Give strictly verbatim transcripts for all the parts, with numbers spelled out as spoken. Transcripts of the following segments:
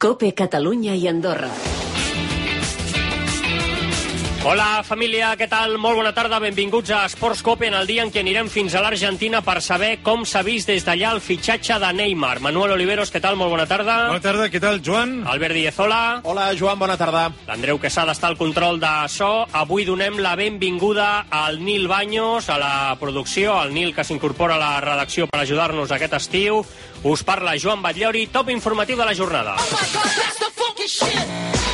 COPE Catalunya i Andorra. Hola, família, què tal? Molt bona tarda, benvinguts a Esports COPE en el dia en què anirem fins a l'Argentina per saber com s'ha vist des d'allà el fitxatge de Neymar. Manuel Oliveros, què tal? Molt bona tarda. Bona tarda, què tal, Joan? Albert Díez, hola. Hola, Joan, bona tarda. L'Andreu Quesada està al control de so. Avui donem la benvinguda al Nil Baños, a la producció, al Nil que s'incorpora a la redacció per ajudar-nos aquest estiu. Us parla Joan Batllori, top informatiu de la jornada. Oh my God, that's the fucking shit!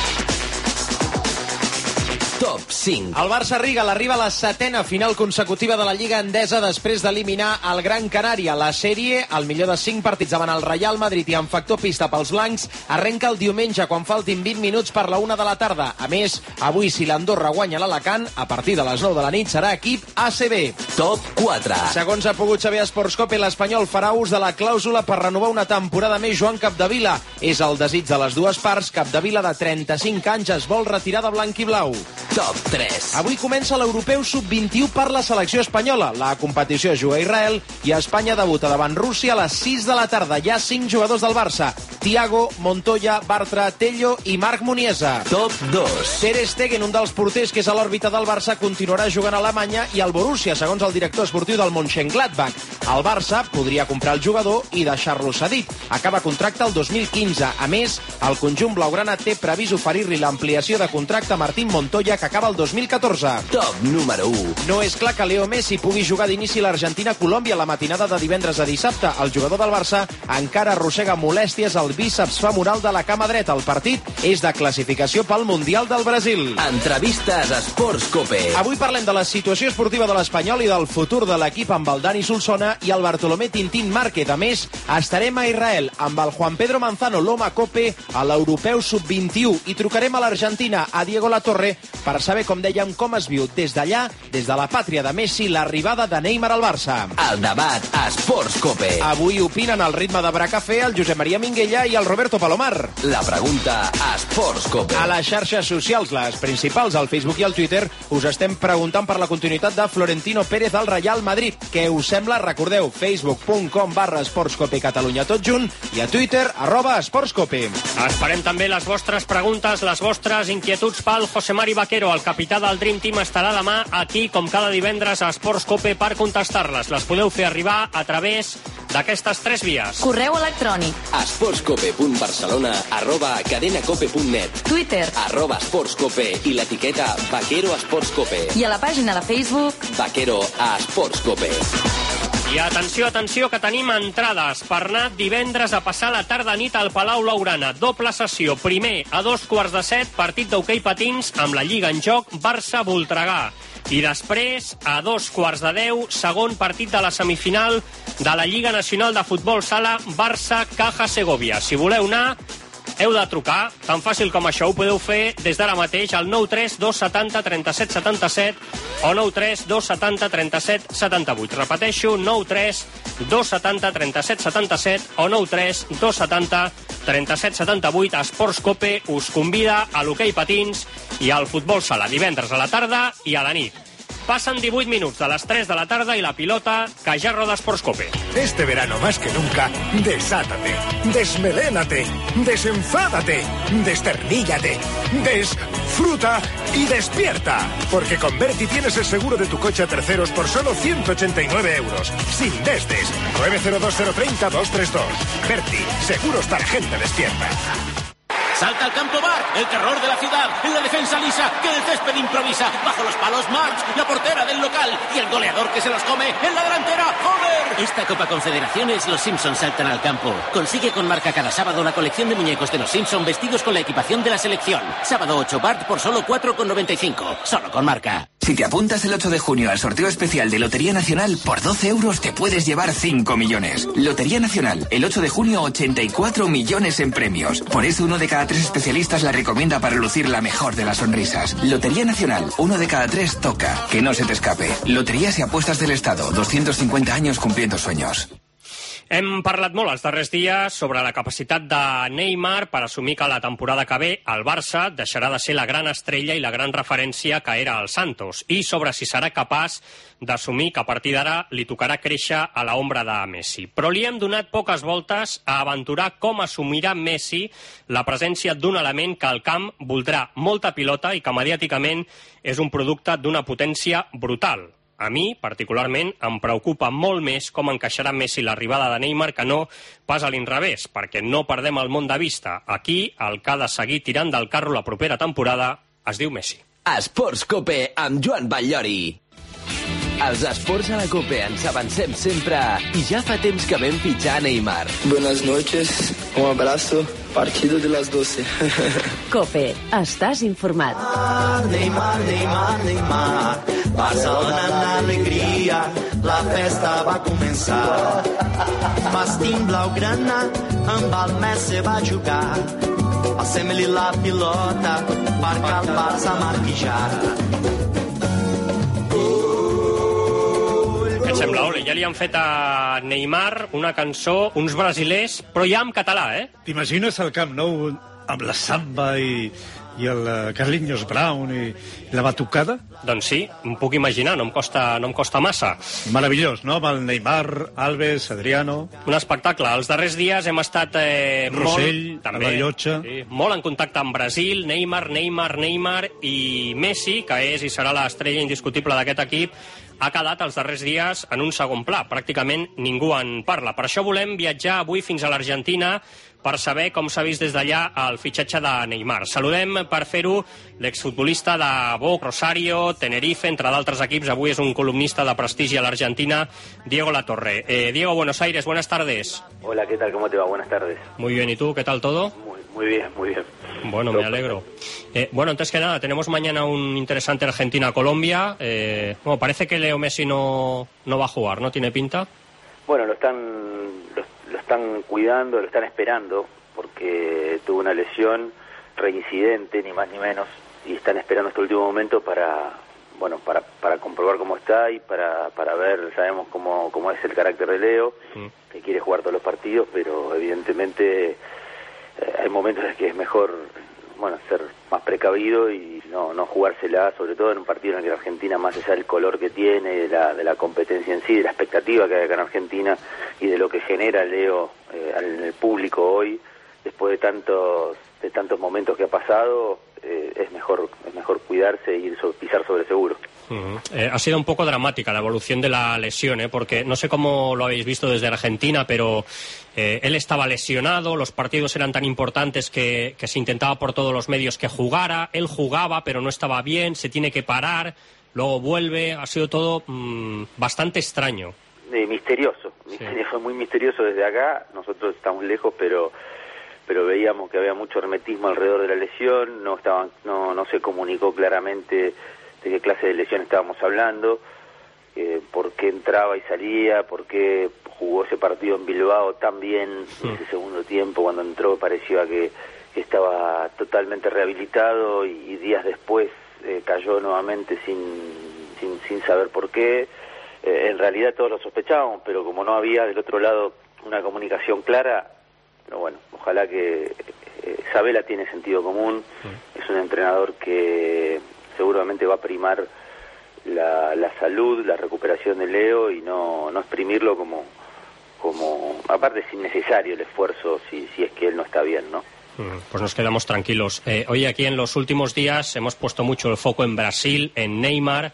Top cinc. El Barça Riga l'arriba a la setena final consecutiva de la Lliga Endesa després d'eliminar el Gran Canària. La sèrie, al millor de cinc partits davant el Real Madrid i amb factor pista pels blancs, arrenca el diumenge quan faltin vint minuts per la una de la tarda. A més, avui si l'Andorra guanya l'Alacant, a partir de les nou de la nit serà equip A C B. Top quatre. Segons ha pogut saber Esports COPE, l'Espanyol farà ús de la clàusula per renovar una temporada més Joan Capdevila. És el desig de les dues parts. Capdevila, de trenta-cinc anys, es vol retirar de blanc i blau. Top tres. Avui comença l'Europeu sub vint-i-u per la selecció espanyola. La competició es juga a Israel i Espanya debuta davant Rússia a les sis de la tarda. Hi ha cinc jugadors del Barça: Thiago, Montoya, Bartra, Tello i Marc Muniesa. Top dos. Ter Stegen, un dels porters que és a l'òrbita del Barça, continuarà jugant a Alemanya i al Borussia, segons el director esportiu del Mönchengladbach. El Barça podria comprar el jugador i deixar-lo cedit. Acaba contracte el dos mil quinze. A més, el conjunt blaugrana té previst oferir-li l'ampliació de contracte a Martín Montoya, que acaba el dos mil catorze. Top número u. No és clar que Leo Messi pugui jugar d'inici l'Argentina-Colòmbia la matinada de divendres a dissabte. El jugador del Barça encara arrossega molèsties al bíceps femoral de la cama dreta. El partit és de classificació pel Mundial del Brasil. Entrevistes a Esports COPE. Avui parlem de la situació esportiva de l'Espanyol i del futur de l'equip amb el Dani Solsona i el Bartolomé Tintín Márquez. A més, estarem a Israel amb el Juan Pedro Manzano, l'home COPE, a l'Europeu sub vint-i-u, i trucarem a l'Argentina, a Diego Latorre, per saber, com dèiem, com es viu des d'allà, des de la pàtria de Messi, l'arribada de Neymar al Barça. El debat a Esports COPE. Avui opinen al ritme de Bracafé el Josep Maria Minguella i el Roberto Palomar. La pregunta a Esports COPE. A les xarxes socials, les principals, al Facebook i al Twitter, us estem preguntant per la continuïtat de Florentino Pérez al Real Madrid. Què us sembla? Recordeu, facebook.com barra esportscope Catalunya tot junt i a Twitter, arroba esportscope. Esperem també les vostres preguntes, les vostres inquietuds pel José Mari Vaquero, el capità del Dream Team, estarà demà aquí, com cada divendres, a Esports COPE per contestar-les. Les podeu fer arribar a través d'aquestes tres vies. Correu electrònic. esportscope.barcelona arroba cadenacope.net, Twitter. arroba esportscope i l'etiqueta Vaquero Esports COPE. I a la pàgina de Facebook Vaquero a Esports COPE. I atenció, atenció, que tenim entrades per anar divendres a passar la tarda-nit al Palau Blaugrana. Doble sessió. Primer, a dos quarts de set, partit d'hoquei patins amb la Lliga en joc Barça-Voltregà. I després, a dos quarts de deu, segon partit de la semifinal de la Lliga Nacional de Futbol Sala Barça-Caja Segovia. Si voleu anar, heu de trucar, tan fàcil com això. Ho podeu fer des d'ara mateix al nou tres dos setanta trenta-set setanta-set o nou tres dos setanta trenta-set setanta-vuit. Repeteixo, nou tres dos setanta trenta-set setanta-set o nou tres dos setanta trenta-set setanta-vuit. Esports COPE us convida a l'hoquei patins i al futbol sala divendres a la tarda i a la nit. Pasan divuit minutos a las tres de la tarde y la pilota que ja roda Esports COPE. Este verano más que nunca, desátate, desmelénate, desenfádate, desterníllate, desfruta y despierta. Porque con Berti tienes el seguro de tu coche a terceros por solo ciento ochenta y nueve euros. Sin desdes. nueve cero dos cero tres cero dos tres dos. Berti, seguros para gente despierta. Salta al campo Bart, el terror de la ciudad, en la defensa lisa, que en el césped improvisa, bajo los palos March, la portera del local, y el goleador que se los come, en la delantera, Homer. Esta Copa Confederaciones, los Simpsons saltan al campo. Consigue con Marca cada sábado la colección de muñecos de los Simpsons vestidos con la equipación de la selección. Sábado ocho Bart por solo cuatro con noventa y cinco, solo con Marca. Si te apuntas el ocho de junio al sorteo especial de Lotería Nacional, por doce euros te puedes llevar cinco millones. Lotería Nacional, el ocho de junio, ochenta y cuatro millones en premios. Por eso uno de cada tres especialistas la recomienda para lucir la mejor de las sonrisas. Lotería Nacional, uno de cada tres toca. Que no se te escape. Loterías y apuestas del Estado, doscientos cincuenta años cumpliendo sueños. Hem parlat molt els darrers dies sobre la capacitat de Neymar per assumir que la temporada que ve el Barça deixarà de ser la gran estrella i la gran referència que era el Santos, i sobre si serà capaç d'assumir que a partir d'ara li tocarà créixer a l'ombra de Messi. Però li hem donat poques voltes a aventurar com assumirà Messi la presència d'un element que al camp voldrà molta pilota i que mediàticament és un producte d'una potència brutal. A mi, particularment, em preocupa molt més com encaixarà Messi l'arribada de Neymar que no pas a l'inrevés, perquè no perdem el món de vista. Aquí, el que ha de seguir tirant del carro la propera temporada es diu Messi. Esports Cope amb Joan Batllori. Els esports a la Cope ens avancem sempre i ja fa temps que vam fitxar a Neymar. Buenas noches, un abrazo, partido de las doce. Cope, estàs informat. Neymar, Neymar, Neymar, Barcelona na alegria, la festa va començar. Mastim blaugrana, amb el Messi va jugar. Passem-li la pilota, perquè el Barça marqui ja. Què et sembla, Ole? Ja li han fet a Neymar una cançó, uns brasilers, però ja en català, eh? T'imagines el Camp Nou amb la samba i, i el Carlinhos Brown i, i la batucada? Doncs sí, em puc imaginar, no em costa, no em costa massa. Meravellós, no? Amb el Neymar, Alves, Adriano... Un espectacle. Els darrers dies hem estat eh, Rossell, molt, també, a la llotja... Sí, molt en contacte amb Brasil, Neymar, Neymar, Neymar i Messi, que és i serà l'estrella indiscutible d'aquest equip, ha quedat els darrers dies en un segon pla. Pràcticament ningú en parla. Per això volem viatjar avui fins a l'Argentina per saber com s'ha vist des d'allà el fitxatge de Neymar. Saludem per fer-ho l'exfutbolista de Boc, Rosario, Tenerife, entre d'altres equips. Avui és un columnista de prestigi a l'Argentina, Diego Latorre. Eh, Diego, Buenos Aires, buenas tardes. Hola, ¿qué tal? ¿Cómo te va? Buenas tardes. Muy bien, ¿y tú? ¿Qué tal todo? Muy, muy bien, muy bien. Bueno, me alegro. Eh, bueno, antes que nada, tenemos mañana un interesante Argentina-Colombia. Eh, bueno, parece que Leo Messi no, no va a jugar, ¿no? ¿Tiene pinta? Bueno, lo están, lo, lo están cuidando, lo están esperando, porque tuvo una lesión reincidente, ni más ni menos, y están esperando este último momento para, bueno, para, para comprobar cómo está y para, para ver, sabemos cómo, cómo es el carácter de Leo, mm. que quiere jugar todos los partidos, pero evidentemente eh, hay momentos en que es mejor, bueno, ser más precavido y no, no jugársela, sobre todo en un partido en el que Argentina, más allá del color que tiene, de la, de la competencia en sí, de la expectativa que hay acá en Argentina y de lo que genera Leo eh, en el público hoy, después de tantos de tantos momentos que ha pasado, eh, es mejor es mejor cuidarse y ir so, pisar sobre seguro. Uh-huh. Eh, ha sido un poco dramática la evolución de la lesión, ¿eh? Porque no sé cómo lo habéis visto desde Argentina, pero eh, él estaba lesionado, los partidos eran tan importantes que, que se intentaba por todos los medios que jugara, él jugaba pero no estaba bien, se tiene que parar, luego vuelve, ha sido todo mmm, bastante extraño. Eh, misterioso, sí. Fue muy misterioso desde acá, nosotros estamos lejos, pero pero veíamos que había mucho hermetismo alrededor de la lesión, no estaban, no, no se comunicó claramente de qué clase de lesión estábamos hablando, eh, por qué entraba y salía, por qué jugó ese partido en Bilbao tan bien sí. en ese segundo tiempo, cuando entró parecía que, que estaba totalmente rehabilitado y, y días después eh, cayó nuevamente sin, sin, sin saber por qué. Eh, en realidad todos lo sospechábamos, pero como no había del otro lado una comunicación clara, pero bueno, ojalá que eh, Sabela tiene sentido común, sí. es un entrenador que seguramente va a primar la, la salud, la recuperación de Leo y no, no exprimirlo como, como, aparte es innecesario el esfuerzo si, si es que él no está bien, ¿no? Pues nos quedamos tranquilos. Eh, hoy aquí en los últimos días hemos puesto mucho el foco en Brasil, en Neymar,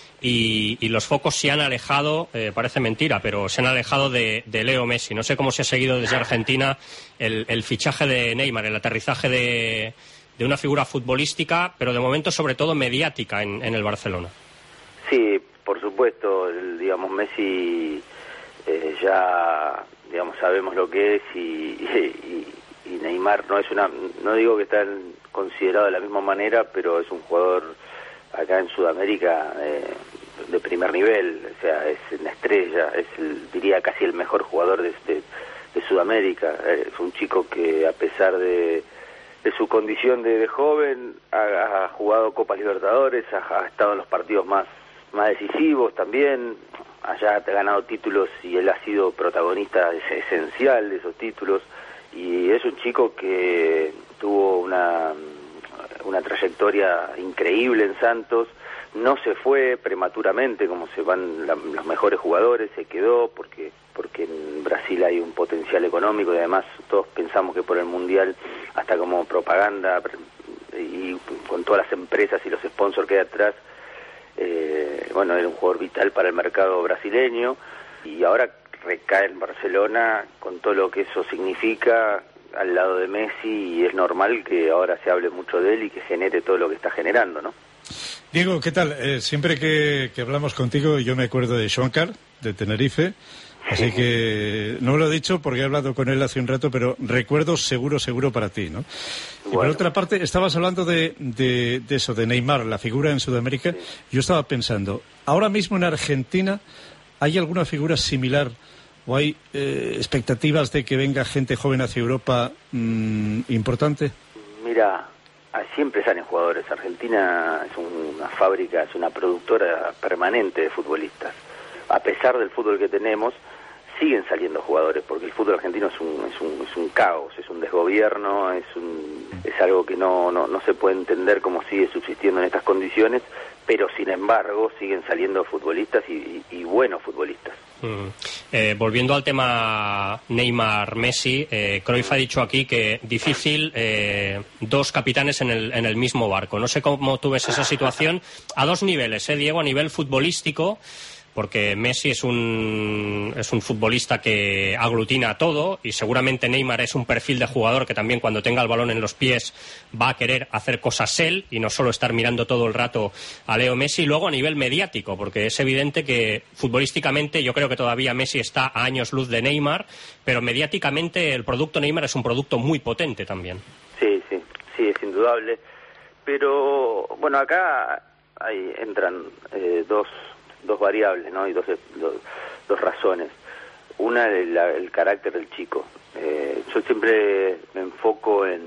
y, y los focos se han alejado, eh, parece mentira, pero se han alejado de, de Leo Messi. No sé cómo se ha seguido desde Argentina el, el fichaje de Neymar, el aterrizaje de, de una figura futbolística, pero de momento sobre todo mediática en, en el Barcelona. Sí, por supuesto, el, digamos, Messi eh, ya, digamos, sabemos lo que es y, y, y Neymar no es una, no digo que está considerado de la misma manera, pero es un jugador acá en Sudamérica eh, de primer nivel, o sea, es una estrella, es el, diría casi el mejor jugador de, de, de Sudamérica, es un chico que a pesar de, de su condición de, de joven ha, ha jugado Copa Libertadores, ha, ha estado en los partidos más, más decisivos también, allá ha ganado títulos y él ha sido protagonista esencial de esos títulos, y es un chico que tuvo una, una trayectoria increíble en Santos. No se fue prematuramente como se van la, los mejores jugadores, se quedó porque porque en Brasil hay un potencial económico y además todos pensamos que por el Mundial, hasta como propaganda y con todas las empresas y los sponsors que hay atrás, eh, bueno, era un jugador vital para el mercado brasileño, y ahora recae en Barcelona con todo lo que eso significa al lado de Messi, y es normal que ahora se hable mucho de él y que genere todo lo que está generando, ¿no? Diego, ¿qué tal? Eh, siempre que, que hablamos contigo yo me acuerdo de Schoncar, de Tenerife, así que no lo he dicho porque he hablado con él hace un rato, pero recuerdo seguro, seguro para ti, ¿no? Bueno. Y por otra parte, estabas hablando de, de, de eso, de Neymar, la figura en Sudamérica. Sí. Yo estaba pensando, ahora mismo en Argentina, ¿hay alguna figura similar o hay eh, expectativas de que venga gente joven hacia Europa mmm, importante? Mira, siempre salen jugadores. Argentina es una fábrica, es una productora permanente de futbolistas. A pesar del fútbol que tenemos, siguen saliendo jugadores, porque el fútbol argentino es un, es un, es un caos, es un desgobierno, es un, es algo que no, no, no se puede entender cómo sigue subsistiendo en estas condiciones, pero sin embargo siguen saliendo futbolistas y, y, y buenos futbolistas. Mm. Eh, volviendo al tema Neymar-Messi, eh, Cruyff ha dicho aquí que difícil eh, dos capitanes en el, en el mismo barco. No sé cómo tú ves esa situación a dos niveles, ¿eh, Diego? A nivel futbolístico, porque Messi es un es un futbolista que aglutina todo, y seguramente Neymar es un perfil de jugador que también cuando tenga el balón en los pies va a querer hacer cosas él y no solo estar mirando todo el rato a Leo Messi. Y luego a nivel mediático, porque es evidente que futbolísticamente yo creo que todavía Messi está a años luz de Neymar, pero mediáticamente el producto Neymar es un producto muy potente también. Sí, sí, sí, es indudable. Pero bueno, acá ahí entran eh, dos dos variables, ¿no? Y dos, dos, dos razones. Una, el, el carácter del chico. Eh, yo siempre me enfoco en,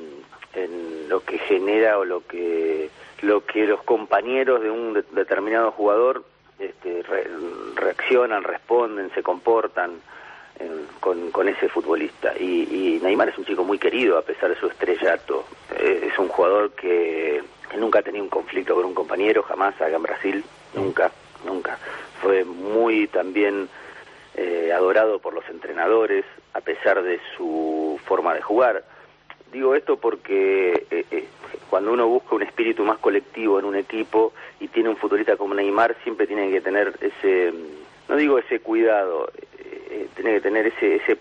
en lo que genera o lo que lo que los compañeros de un de, determinado jugador este, re, reaccionan, responden, se comportan eh, con, con ese futbolista. Y, y Neymar es un chico muy querido a pesar de su estrellato. Eh, es un jugador que, que nunca ha tenido un conflicto con un compañero, jamás, acá en Brasil, nunca. Nunca. Fue muy también eh, adorado por los entrenadores, a pesar de su forma de jugar. Digo esto porque eh, eh, cuando uno busca un espíritu más colectivo en un equipo y tiene un futbolista como Neymar, siempre tiene que tener ese, no digo ese cuidado, eh, tiene que tener ese ese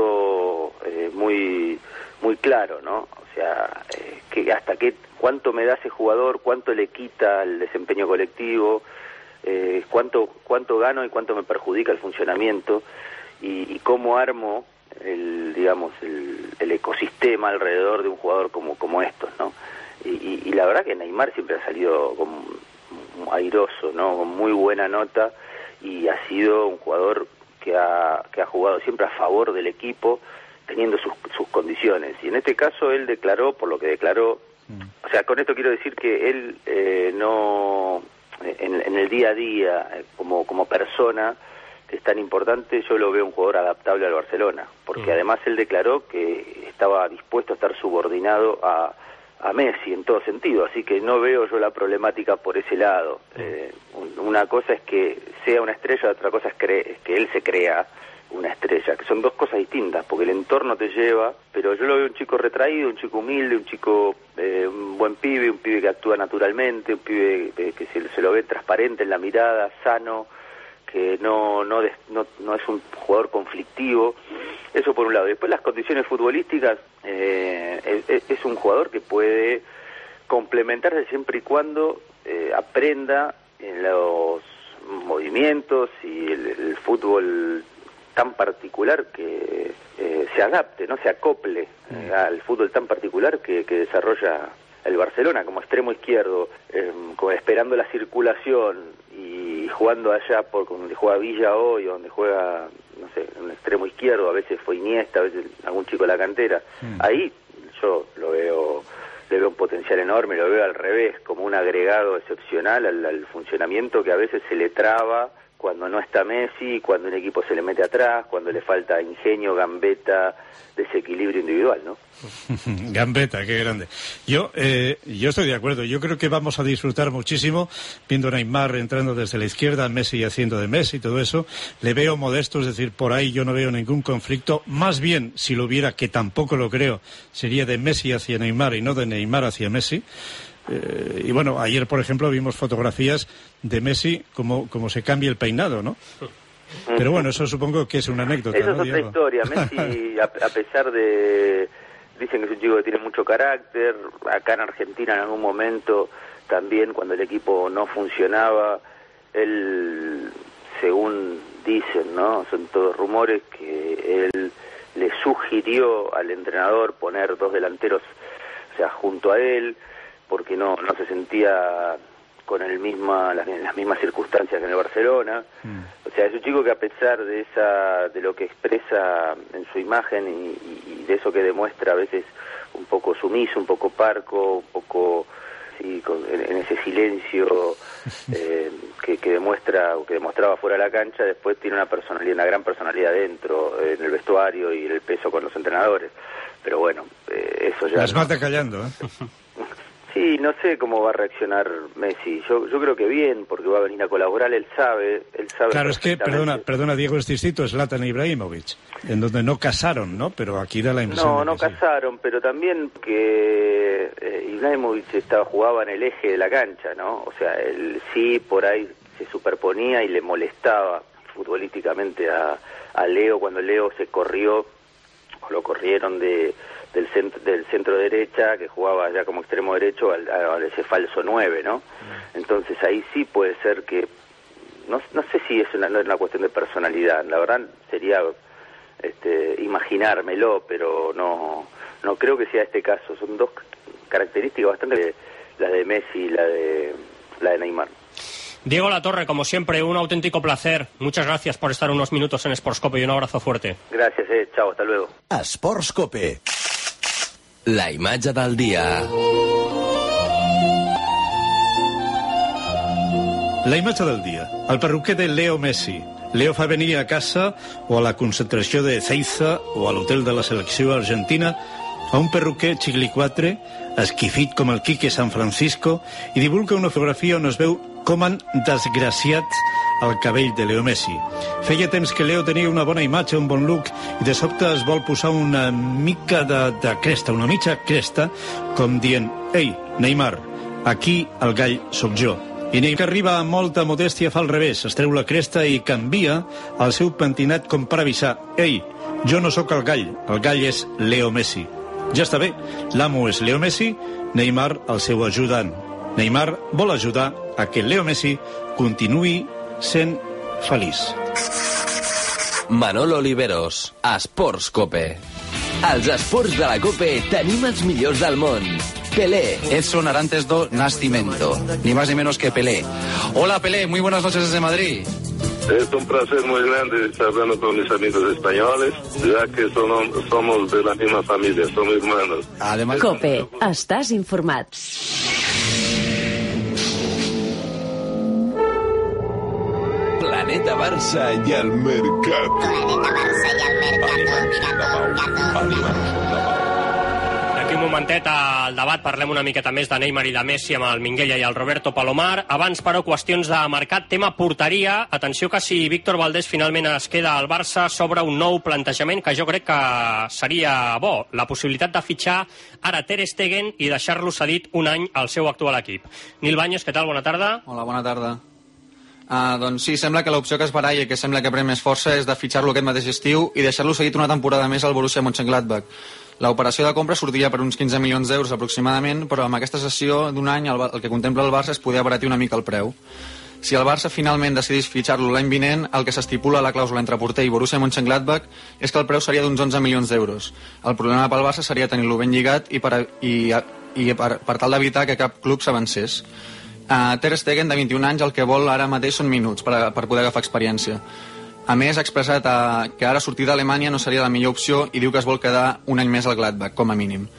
punto eh, muy muy claro, ¿no? O sea, eh, que hasta qué, cuánto me da ese jugador, cuánto le quita el desempeño colectivo, Eh, cuánto cuánto gano y cuánto me perjudica el funcionamiento, y, y cómo armo el digamos el, el ecosistema alrededor de un jugador como como estos, ¿no? Y, y, y la verdad que Neymar siempre ha salido como airoso, ¿no? Con muy buena nota, y ha sido un jugador que ha que ha jugado siempre a favor del equipo, teniendo sus sus condiciones. Y en este caso él declaró, por lo que declaró, mm. o sea, con esto quiero decir que él eh, no En, en el día a día, como como persona, que es tan importante, yo lo veo un jugador adaptable al Barcelona, porque mm. además él declaró que estaba dispuesto a estar subordinado a, a Messi en todo sentido, así que no veo yo la problemática por ese lado. Mm. Eh, una cosa es que sea una estrella, otra cosa es, cre es que él se crea una estrella, que son dos cosas distintas, porque el entorno te lleva, pero yo lo veo un chico retraído, un chico humilde, un chico, eh, un buen pibe, un pibe que actúa naturalmente, un pibe eh, que se, se lo ve transparente en la mirada, sano, que no no, des, no no es un jugador conflictivo. Eso por un lado. Después las condiciones futbolísticas, eh, es, es un jugador que puede complementarse siempre y cuando eh, aprenda en los movimientos y el, el fútbol tan particular que eh, se adapte, no se acople eh, al fútbol tan particular que, que desarrolla el Barcelona como extremo izquierdo, eh, como esperando la circulación y jugando allá por donde juega Villa hoy, o donde juega, no sé, un extremo izquierdo, a veces fue Iniesta, a veces algún chico de la cantera. Mm. Ahí yo lo veo, le veo un potencial enorme, lo veo al revés, como un agregado excepcional al, al funcionamiento que a veces se le traba cuando no está Messi, cuando un equipo se le mete atrás, cuando le falta ingenio, gambeta, desequilibrio individual, ¿no? Gambetta, qué grande. Yo eh, yo estoy de acuerdo. Yo creo que vamos a disfrutar muchísimo viendo a Neymar entrando desde la izquierda, Messi haciendo de Messi y todo eso. Le veo modesto, es decir, por ahí yo no veo ningún conflicto. Más bien, si lo hubiera, que tampoco lo creo, sería de Messi hacia Neymar y no de Neymar hacia Messi. Eh, y bueno, ayer, por ejemplo, vimos fotografías de Messi como, como se cambia el peinado, ¿no? Pero bueno, eso supongo que es una anécdota, Eso ¿no, es otra Diego? historia. Messi, a, a pesar de... Dicen que es un chico que tiene mucho carácter. Acá en Argentina, en algún momento, también cuando el equipo no funcionaba, él, según dicen, ¿no? Son todos rumores, que él le sugirió al entrenador poner dos delanteros, o sea, junto a él, porque no no se sentía con el misma las, las mismas circunstancias que en el Barcelona. Mm. O sea, es un chico que, a pesar de esa de lo que expresa en su imagen y, y de eso que demuestra a veces un poco sumiso, un poco parco, un poco sí, con, en, en ese silencio eh, que, que demuestra o que demostraba fuera de la cancha, después tiene una personalidad, una gran personalidad dentro, eh, en el vestuario y en el peso con los entrenadores. Pero bueno, eh, eso ya... Las no... mata callando, ¿eh? Sí, no sé cómo va a reaccionar Messi. Yo yo creo que bien, porque va a venir a colaborar, él sabe, él sabe. Claro, es que, perdona, perdona Diego, es distinto, es Zlatan Ibrahimovic, en donde no casaron, ¿no? Pero aquí da la impresión. No, de no que casaron, sí. Pero también que eh, Ibrahimovic estaba, jugaba en el eje de la cancha, ¿no? O sea, él sí por ahí se superponía y le molestaba futbolísticamente a, a Leo cuando Leo se corrió, o lo corrieron de... del centro, del centro derecha, que jugaba ya como extremo derecho al, a, a ese falso nueve, ¿no? Entonces ahí sí puede ser que, no, no sé si es una, no es una cuestión de personalidad, la verdad sería este, imaginármelo, pero no no creo que sea este caso. Son dos características bastante de, la de Messi y la de, la de Neymar. Diego Latorre, como siempre, un auténtico placer. Muchas gracias por estar unos minutos en Sportscope y un abrazo fuerte. Gracias, eh. Chao, hasta luego. Sportscope. La imatge del dia. La imatge del dia. El perruquer de Leo Messi. Leo fa venir a casa o a la concentració de Ezeiza o a l'hotel de la selecció argentina a un perruquer xicliquatre, esquifit com el Quique San Francisco, i divulga una fotografia on es veu com han desgraciat el cabell de Leo Messi. Feia temps que Leo tenia una bona imatge, un bon look, i de sobte es vol posar una mica de, de cresta, una mitja cresta, com dient, ei, Neymar, aquí el gall sóc jo. I Neymar, que arriba amb molta modèstia, fa al revés, es treu la cresta i canvia el seu pentinat com per avisar, ei, jo no sóc el gall, el gall és Leo Messi. Ja està bé, l'amo és Leo Messi, Neymar el seu ajudant. Neymar vol ajudar a que Leo Messi continuï sent feliç. Manolo Oliveros, Esports Cope. Als esports de la Cope tenim els millors del món. Pelé. Edson Arantes do Nascimento, ni más ni menos que Pelé. Hola Pelé, muy buenas noches desde Madrid. Es un placer muy grande estar hablando con mis amigos españoles, ya que son, somos de la misma familia, somos hermanos. Además... Cope, estàs informat. Planeta Barça i el Mercat. Planeta Barça i el Mercat. D'aquí un momentet al debat parlem una miqueta més de Neymar i de Messi amb el Minguella i el Roberto Palomar. Abans, però, qüestions de mercat, tema porteria. Atenció que si Víctor Valdés finalment es queda al Barça, s'obre un nou plantejament que jo crec que seria bo. La possibilitat de fitxar ara Ter Stegen i deixar-lo cedit un any al seu actual equip. Nil Baños, què tal? Bona tarda. Hola, bona tarda. Uh, doncs sí, sembla que l'opció que es baralla i que sembla que pren més força és de fitxar-lo aquest mateix estiu i deixar-lo seguit una temporada més al Borussia Mönchengladbach. L'operació de compra sortia per uns quinze milions d'euros aproximadament, però amb aquesta sessió d'un any el, el que contempla el Barça es podia abaratir una mica el preu. Si el Barça finalment decidís fitxar-lo l'any vinent, el que s'estipula a la clàusula entre porter i Borussia Mönchengladbach és que el preu seria d'uns onze milions d'euros. El problema pel Barça seria tenir-lo ben lligat i per, i, i per, per tal d'evitar que cap club s'avancés. Uh, Ter Stegen, de vint-i-un anys, el que vol ara mateix són minuts per, per poder agafar experiència. A més, ha expressat uh, que ara sortir d'Alemanya no seria la millor opció i diu que es vol quedar un any més al Gladbach, com a mínim.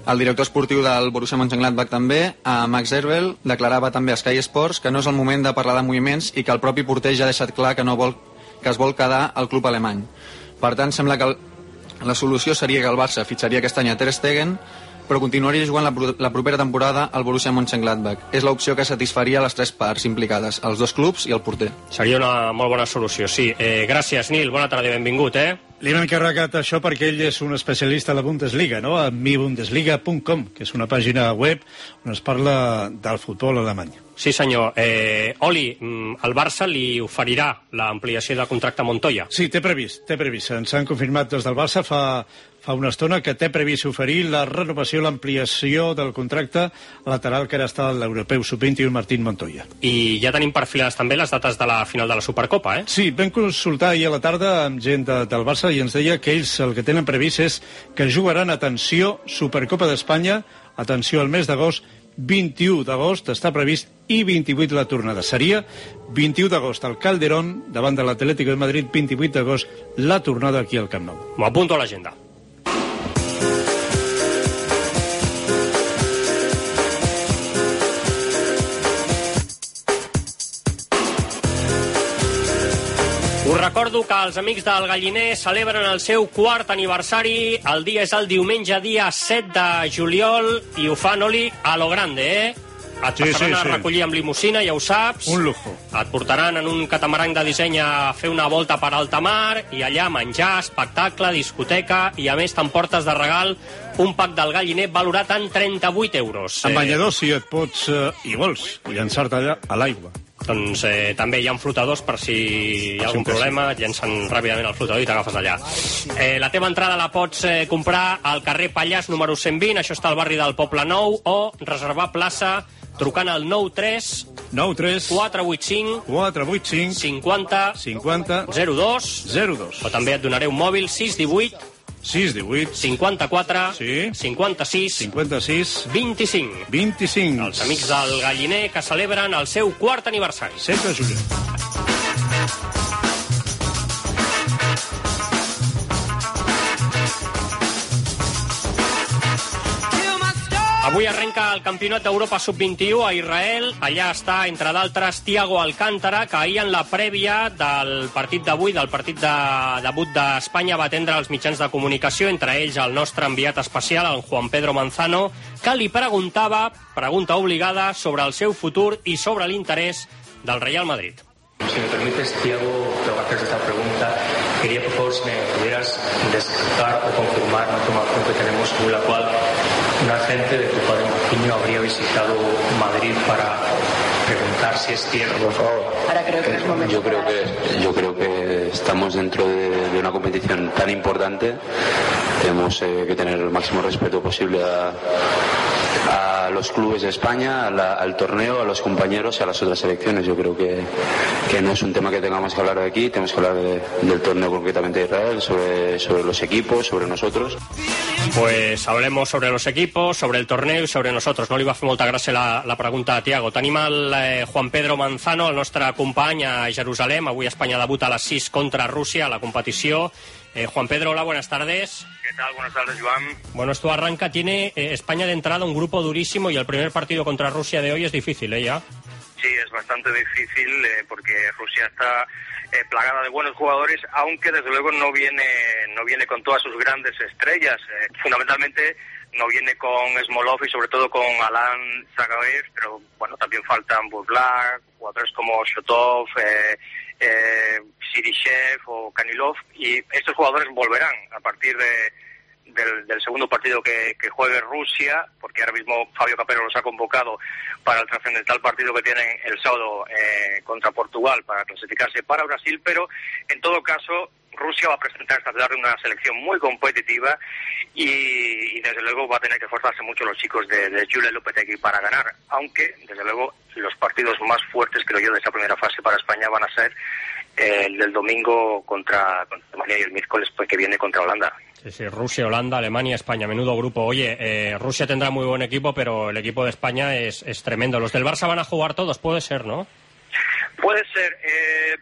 El director esportiu del Borussia Mönchengladbach també, Max Eberl, declarava també a Sky Sports que no és el moment de parlar de moviments i que el propi porter ja ha deixat clar que, no vol, que es vol quedar al club alemany. Per tant, sembla que el, la solució seria que el Barça fitxaria aquest any a Ter Stegen, però continuaria jugant la, la propera temporada al Borussia Mönchengladbach. És l'opció que satisfaria les tres parts implicades, els dos clubs i el porter. Seria una molt bona solució, sí. Eh, gràcies, Nil. Bona tarda i benvingut, eh? Li hem encarregat això perquè ell és un especialista a la Bundesliga, no? A mi bundesliga punt com, que és una pàgina web on es parla del futbol alemany. Sí, senyor. Eh, Oli, el Barça li oferirà l'ampliació de contracte a Montoya? Sí, té previst, té previst. Ens han confirmat des del Barça fa, fa una estona que té previst oferir la renovació, l'ampliació del contracte lateral que ara està a l'europeu sub vint i u Martín Montoya. I ja tenim perfilades també les dates de la final de la Supercopa, eh? Sí, vam consultar ahir a la tarda amb gent de, del Barça i ens deia que ells el que tenen previst és que jugaran, atenció, Supercopa d'Espanya, atenció, al mes d'agost, vint-i-u d'agost està previst i vint-i-vuit la tornada. Seria vint-i-u d'agost al Calderón davant de l'Atlético de Madrid, vint-i-vuit d'agost la tornada aquí al Camp Nou. M'ho apunto a l'agenda. Us recordo que els amics del Galliner celebren el seu quart aniversari. El dia és el diumenge, dia set de juliol, i ho fan, Oli, a lo grande, eh? Et sí, passaran sí, a sí. recollir amb limusina, ja ho saps. Un lujo. Et portaran en un catamarany de disseny a fer una volta per alta mar, i allà menjar, espectacle, discoteca, i a més t'emportes de regal un pack del Galliner valorat en trenta-vuit euros. En banyador, si et pots, eh, i vols, llançar-te allà a l'aigua. Doncs eh, també hi ha flotadors per si hi ha algun problema, et llencen ràpidament el flotador i t'agafes allà. Eh, la teva entrada la pots eh, comprar al carrer Pallars número cent vint, això està al barri del Poble Nou, o reservar plaça trucant al nou tres nou tres quatre vuit cinc quatre vuit cinc cinquanta cinquanta zero dos zero dos. O també et donaré un mòbil sis divuit sis divuit cinquanta-quatre sí. cinquanta-sis cinquanta-sis vint-i-cinc. vint-i-cinc. Els amics del Galliner que celebren el seu quart aniversari. set de juliol. Avui arrenca el Campionat d'Europa sub vint i u a Israel. Allà està, entre d'altres, Thiago Alcántara, que ahir en la prèvia del partit d'avui, del partit de debut d'Espanya, va atendre els mitjans de comunicació, entre ells el nostre enviat especial, el Juan Pedro Manzano, que li preguntava, pregunta obligada, sobre el seu futur i sobre l'interès del Real Madrid. Si me permites, Thiago, tengo que hacerte esta pregunta. Quería, por favor, si me pudieras descartar o confirmar una información que tenemos según la cual un agente de tu padre Marquinhos habría visitado Madrid para preguntar si es cierto. Por favor. Ahora creo que es momento. Yo creo que, yo creo que estamos dentro de, de una competición tan importante. Tenemos eh, que tener el máximo respeto posible a, a los clubes de España, a la, al torneo, a los compañeros y a las otras selecciones. Yo creo que, que no es un tema que tengamos que hablar de aquí, tenemos que hablar de, del torneo concretamente de Israel, sobre, sobre los equipos, sobre nosotros. Pues hablemos sobre los equipos, sobre el torneo i sobre nosotros. No li va fer molta gràcia la, la pregunta a Thiago. Tenim el eh, Juan Pedro Manzano, el nostre company a Jerusalem. Avui Espanya debuta a les sis contra Rússia a la competició. Eh, Juan Pedro, hola, buenas tardes. ¿Qué tal? Buenas tardes, Joan. Bueno, esto arranca, tiene eh, España de entrada un grupo durísimo y el primer partido contra Rusia de hoy es difícil, ¿eh? Ya. Sí, es bastante difícil eh, porque Rusia está eh, plagada de buenos jugadores, aunque desde luego no viene no viene con todas sus grandes estrellas. Eh, fundamentalmente no viene con Smolov y sobre todo con Alan Zagaev, pero bueno, también faltan Bublak, jugadores como Shotov, eh, eh, Sirishev o Kanilov, y estos jugadores volverán a partir de Del, del segundo partido que, que juegue Rusia, porque ahora mismo Fabio Capello los ha convocado para el trascendental partido que tienen el sábado eh, contra Portugal para clasificarse para Brasil, pero en todo caso Rusia va a presentar esta tarde una selección muy competitiva y, y desde luego va a tener que esforzarse mucho los chicos de, de Julen Lopetegui para ganar, aunque desde luego los partidos más fuertes, creo yo, de esta primera fase para España van a ser eh, el del domingo contra, contra Alemania y el miércoles pues, que viene contra Holanda. Sí, sí, Rusia, Holanda, Alemania, España, menudo grupo. Oye, eh, Rusia tendrá muy buen equipo, pero el equipo de España es, es tremendo. Los del Barça van a jugar todos, puede ser, ¿no? Puede ser. Eh,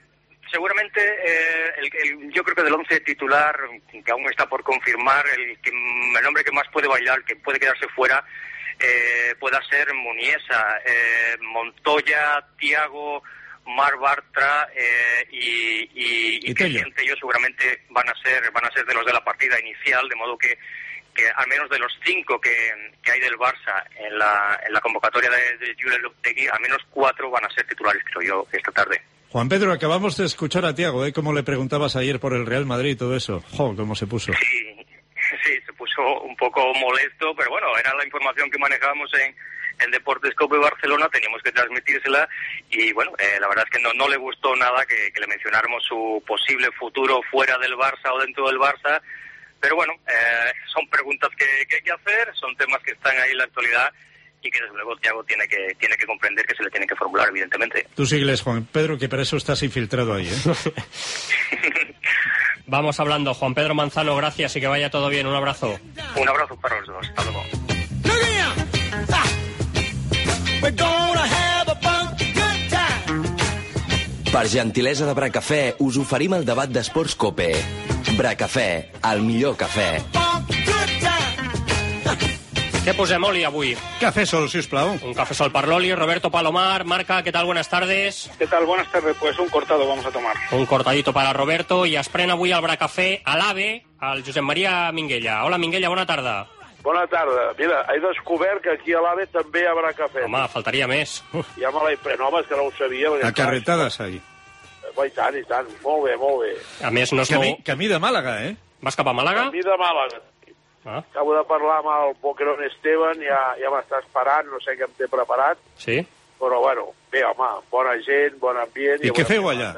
seguramente eh, el, el, yo creo que del once titular, que aún está por confirmar, el, que, el hombre que más puede bailar, que puede quedarse fuera, eh, pueda ser Muniesa, eh, Montoya, Thiago, Marc Bartra eh, y, y, y Cristian Tello seguramente van a ser van a ser de los de la partida inicial, de modo que, que al menos de los cinco que, que hay del Barça en la, en la convocatoria de, de Julen Lopetegui, al menos cuatro van a ser titulares, creo yo, esta tarde. Juan Pedro, acabamos de escuchar a Thiago, ¿eh? Como le preguntabas ayer por el Real Madrid y todo eso. ¡Jo, cómo se puso! Sí, sí, se puso un poco molesto, pero bueno, era la información que manejábamos en, en Deportes Cope Barcelona, teníamos que transmitírsela y bueno, eh, la verdad es que no, no le gustó nada que, que le mencionáramos su posible futuro fuera del Barça o dentro del Barça, pero bueno, eh, son preguntas que, que hay que hacer, son temas que están ahí en la actualidad y que desde luego Thiago tiene que tiene que comprender que se le tiene que formular, evidentemente. Tú sígueles, Juan Pedro, que para eso estás infiltrado ahí, ¿eh? Vamos hablando. Juan Pedro Manzano, gracias y que vaya todo bien. Un abrazo. Un abrazo para los dos. Hasta luego. Per gentilesa de Bracafè, us oferim el debat d'Esports Cope. Bracafè, el millor cafè. ¿Qué posem, Oli, avui? Café sol, si us plau. Un café sol para Loli. Roberto Palomar, Marca, ¿qué tal? Buenas tardes. ¿Qué tal? Buenas tardes. Pues un cortado vamos a tomar. Un cortadito para Roberto i es pren avui al Bracafè a l'AVE al Josep Maria Minguella. Hola, Minguella, bona tarda. Bona tarda. Mira, he descobert que aquí a l'AVE també hi haurà cafè. Home, faltaria més. Uf. Ja me l'he pres. No, home, és que no ho sabia. A carretades, ahí. Oh, I tant, i tant. Molt bé, molt bé. A més, no és camí, molt... camí de Màlaga, eh? Vas cap a Màlaga? Camí de Màlaga. Ah. Acabo de parlar amb el Boquerón Esteban, ja, ja m'està esperant, no sé què em té preparat. Sí? Però, bueno, bé, home, bona gent, bon ambient... I, I què feu allà?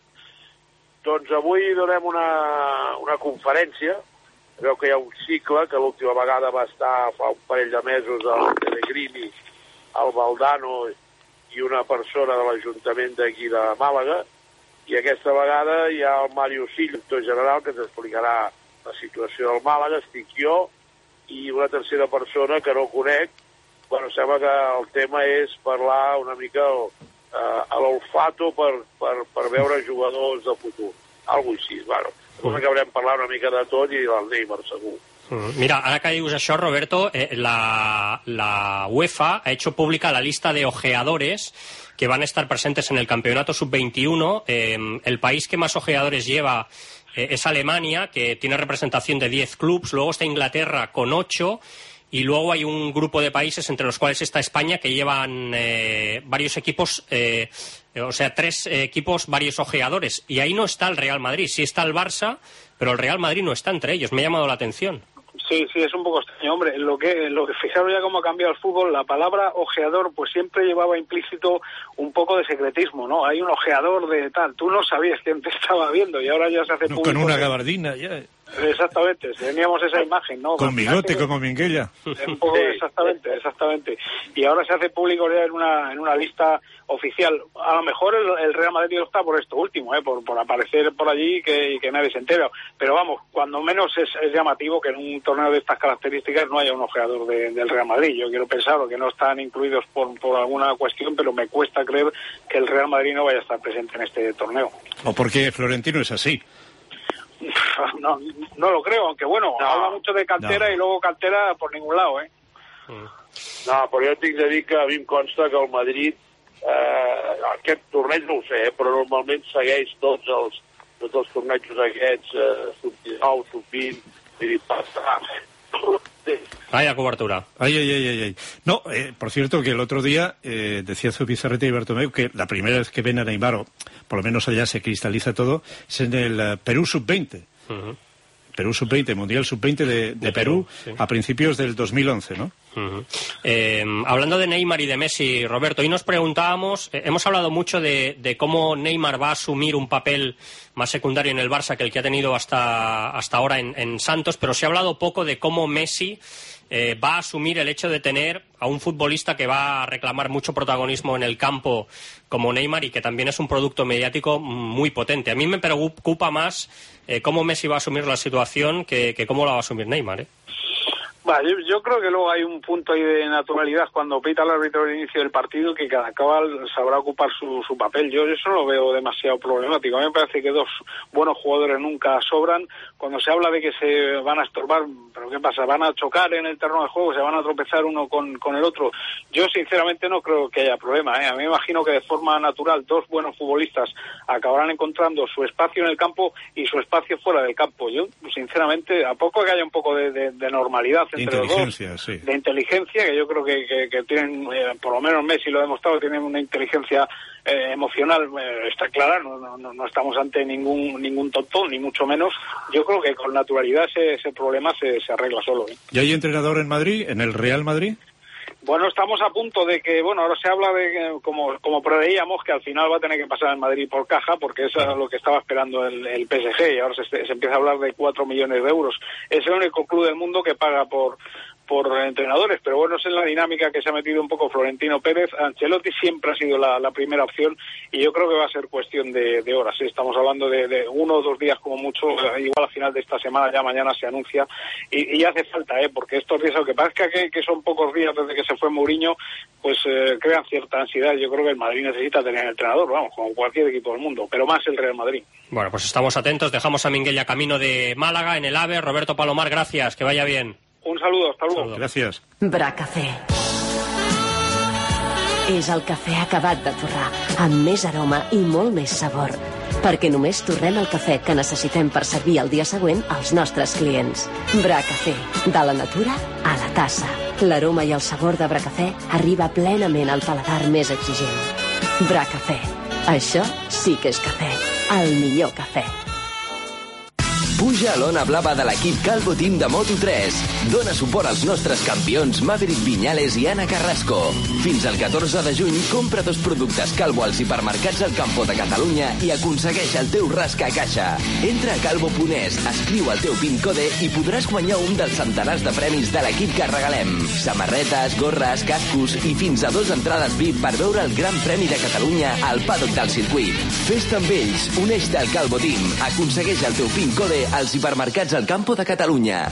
Doncs avui donem una, una conferència. Veu que hi ha un cicle, que l'última vegada va estar fa un parell de mesos el Pellegrini, el Valdano i una persona de l'Ajuntament d'aquí de Màlaga, i aquesta vegada hi ha el Mario Sill, director general, que ens explicarà la situació del Màlaga, estic jo, i una tercera persona que no conec. Bueno, sembla que el tema és parlar una mica uh, a l'olfato per, per, per veure jugadors de futur. Algo així, bueno. Uh-huh. Acabarem parlant una mica de tot i del Neymar, segur. Uh-huh. Mira, ahora que dius això, Roberto, eh, la, la UEFA ha hecho pública la lista de ojeadores que van a estar presentes en el campeonato sub veintiuno. Eh, el país que más ojeadores lleva eh, es Alemania, que tiene representación de diez clubes. Luego está Inglaterra con ocho. Y luego hay un grupo de países, entre los cuales está España, que llevan eh, varios equipos, eh, o sea, tres eh, equipos, varios ojeadores. Y ahí no está el Real Madrid. Sí está el Barça, pero el Real Madrid no está entre ellos. Me ha llamado la atención. Sí, sí, es un poco extraño, hombre. Lo que, lo que fijaros ya cómo ha cambiado el fútbol, la palabra ojeador pues siempre llevaba implícito un poco de secretismo, ¿no? Hay un ojeador de tal, tú no sabías quién te estaba viendo y ahora ya se hace no, público. Con una que... gabardina, ya. Exactamente, teníamos esa imagen, ¿no? Con bigote, como Minguella. Un poco, exactamente, exactamente. Y ahora se hace público ya en una en una lista oficial. A lo mejor el, el Real Madrid está por esto último, ¿eh? Por, por aparecer por allí y que, y que nadie se entera. Pero vamos, cuando menos es, es llamativo que en un torneo de estas características no haya un ojeador de, del Real Madrid. Yo quiero pensar que no están incluidos por, por alguna cuestión, pero me cuesta creer que el Real Madrid no vaya a estar presente en este torneo. O porque Florentino es así. No, no lo creo, aunque bueno, no. Habla mucho de cantera no. Y luego cantera por ningún lado, ¿eh? No, però jo tinc de dir que a mi em consta que el Madrid, eh, aquest torneig no ho sé, eh, però normalment segueix tots els, tots els tornejos aquests, eh, sub dinou, sub vint, i passa... Vaya cobertura. Ay, ay, ay, ay, ay. No, eh, por cierto, que el otro día eh, decía Zubizarreta y Bartomeu que la primera vez que ven a Neymar, o por lo menos allá se cristaliza todo, es en el uh, Perú sub veinte. Uh-huh. Perú sub veinte, Mundial sub veinte de, de, de Perú, Perú sí. A principios del dos mil once, ¿no? Uh-huh. Eh, hablando de Neymar y de Messi, Roberto, hoy nos preguntábamos, eh, hemos hablado mucho de, de cómo Neymar va a asumir un papel más secundario en el Barça que el que ha tenido hasta, hasta ahora en, en Santos, pero se ha hablado poco de cómo Messi eh, va a asumir el hecho de tener a un futbolista que va a reclamar mucho protagonismo en el campo como Neymar y que también es un producto mediático muy potente. A mí me preocupa más eh, cómo Messi va a asumir la situación que, que cómo la va a asumir Neymar, ¿eh? Vale, yo, yo creo que luego hay un punto ahí de naturalidad cuando pita el árbitro al inicio del partido, que cada cual sabrá ocupar su, su papel. Yo eso no lo veo demasiado problemático. A mí me parece que dos buenos jugadores nunca sobran. Cuando se habla de que se van a estorbar, ¿pero qué pasa? ¿Van a chocar en el terreno de juego? ¿Se van a tropezar uno con, con el otro? Yo sinceramente no creo que haya problema, ¿eh? A mí me imagino que de forma natural dos buenos futbolistas acabarán encontrando su espacio en el campo y su espacio fuera del campo. Yo sinceramente, a poco que haya un poco de, de, de normalidad de entre inteligencia, los dos, sí. de inteligencia, que yo creo que, que, que tienen, eh, por lo menos Messi lo ha demostrado, tienen una inteligencia eh, emocional, eh, está clara, no, no, no estamos ante ningún ningún tontón, ni mucho menos. Yo creo que con naturalidad ese, ese problema se, se arregla solo, ¿eh? ¿Y hay entrenador en Madrid, en el Real Madrid? Bueno, estamos a punto de que, bueno, ahora se habla de, como como preveíamos, que al final va a tener que pasar en Madrid por caja, porque eso es lo que estaba esperando el, el P S G, y ahora se, se empieza a hablar de cuatro millones de euros. Es el único club del mundo que paga por por entrenadores, pero bueno, es en la dinámica que se ha metido un poco Florentino Pérez. Ancelotti siempre ha sido la, la primera opción, y yo creo que va a ser cuestión de, de horas, ¿sí? Estamos hablando de, de uno o dos días como mucho, igual a final de esta semana, ya mañana se anuncia, y, y hace falta, ¿eh? Porque estos días, aunque parezca que, que son pocos días desde que se fue Mourinho, pues eh, crean cierta ansiedad. Yo creo que el Madrid necesita tener entrenador, vamos, como cualquier equipo del mundo, pero más el Real Madrid. Bueno, pues estamos atentos, dejamos a Minguella camino de Málaga, en el AVE. Roberto Palomar, gracias, que vaya bien. Un saludo, hasta luego. Saludo. Gràcies. Bracafé. És el cafè acabat de torrar, amb més aroma i molt més sabor, perquè només torrem el cafè que necessitem per servir el dia següent als nostres clients. Bracafé, de la natura a la tassa. L'aroma i el sabor de Bracafé arriba plenament al paladar més exigent. Bracafé. Això sí que és cafè. El millor cafè. Puja a l'Ona Blava de l'equip Calvo Team de Moto tres. Dóna suport als nostres campions Maverick Viñales i Ana Carrasco. Fins al catorze de juny, compra dos productes Calvo als hipermercats al Campo de Catalunya i aconsegueix el teu rasca a caixa. Entra a calvo punt es, escriu el teu PIN code i podràs guanyar un dels centenars de premis de l'equip que regalem. Samarretes, gorres, cascos i fins a dos entrades V I P per veure el Gran Premi de Catalunya al paddock del circuit. Fes-te amb ells, uneix-te al Calvo Team. Aconsegueix el teu PIN code als hipermercats al Campo de Catalunya.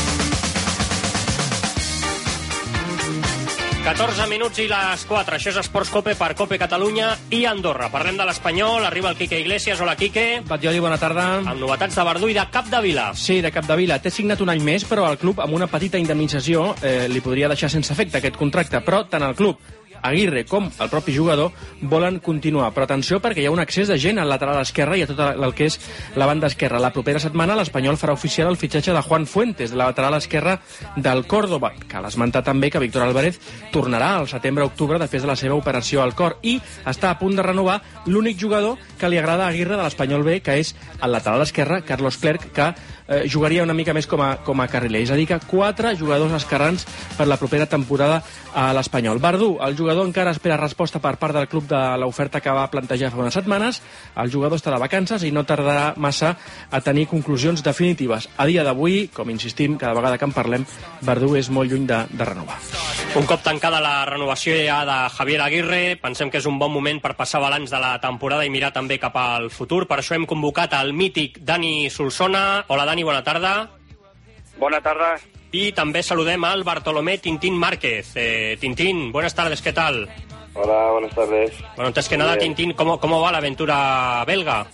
catorze minuts i les quatre. Això és Esports Cope per Cope Catalunya i Andorra. Parlem de l'Espanyol. Arriba el Quique Iglesias. Hola, Quique. Batllori, bona tarda. Amb novetats de Verdú i de Capdevila. Sí, de Capdevila. Té signat un any més, però el club, amb una petita indemnització, eh, li podria deixar sense efecte aquest contracte. Però tant el club, Aguirre com el propi jugador volen continuar. Però atenció, perquè hi ha un excés de gent al lateral esquerre i a tot el que és la banda esquerra. La propera setmana l'Espanyol farà oficial el fitxatge de Juan Fuentes, de la lateral esquerra del Córdoba. Cal esmentar també que Víctor Álvarez tornarà al setembre-octubre després de la seva operació al cor i està a punt de renovar l'únic jugador que li agrada a Aguirre de l'Espanyol B, que és el lateral esquerre, Carlos Clerc, que eh, jugaria una mica més com a, com a carriler. És a dir, que quatre jugadors esquerrans per la propera temporada a l'Espanyol. Verdú, el jugador encara espera resposta per part del club de l'oferta que va plantejar fa unes setmanes. El jugador està de vacances i no tardarà massa a tenir conclusions definitives. A dia d'avui, com insistim, cada vegada que en parlem, Verdú és molt lluny de, de renovar. Un cop tancada la renovació ja de Javier Aguirre, pensem que és un bon moment per passar balanç de la temporada i mirar també cap al futur. Per això hem convocat al mític Dani Solsona. Hola, Dani, bona tarda. Bona tarda. Y también saludem al Bartolomé Tintín Márquez. Eh, Tintín, buenas tardes, ¿qué tal? Hola, buenas tardes. Bueno, antes que nada, Tintín, ¿cómo, ¿cómo va la aventura belga?